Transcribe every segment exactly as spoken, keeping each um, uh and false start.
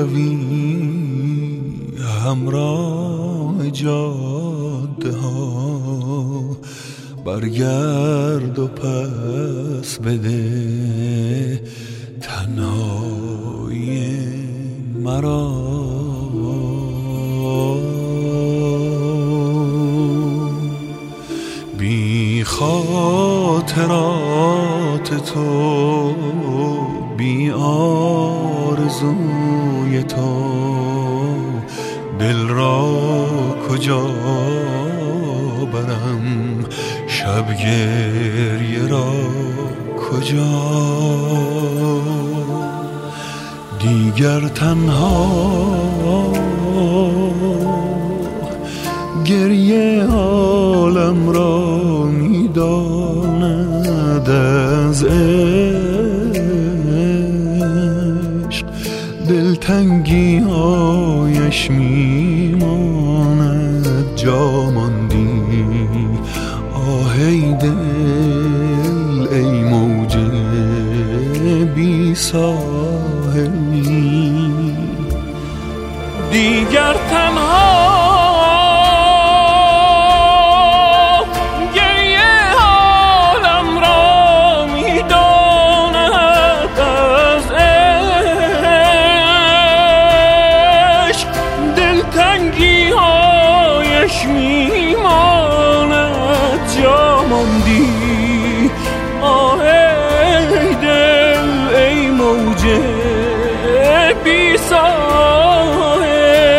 روی همراه جاده ها، برگرد و پس بده تنهایی مرا. بی خاطرات تو، بی آرزوی تو، دل را کجا برم، شب گریه را کجا. دیگر تنها گریه عالم را میداند، از عشق دلتنگی هایش میماند. جا ماندی آهی دل ای موج بی ساحلی. دیگر تنها میماند. جا ماندی آه ای دل ای موج بی ساحل.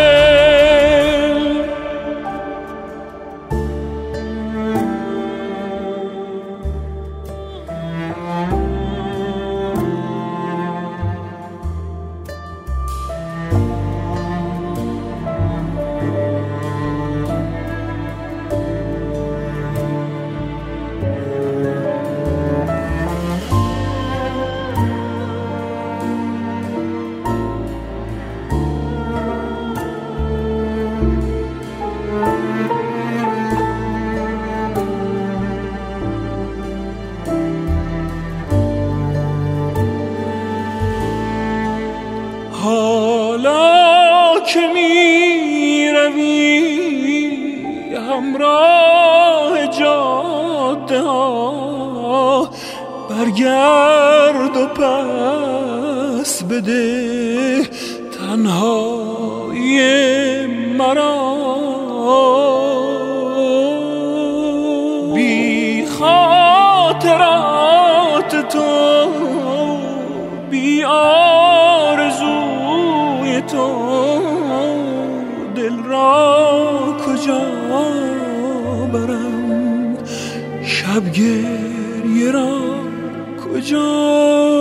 حالا که می روی همراه جاده ها، برگرد و پس بده تنهایی مرا. بی خاطرات تو، بی آرزوی تو، دل را کجا برم، شب گریه را کجا.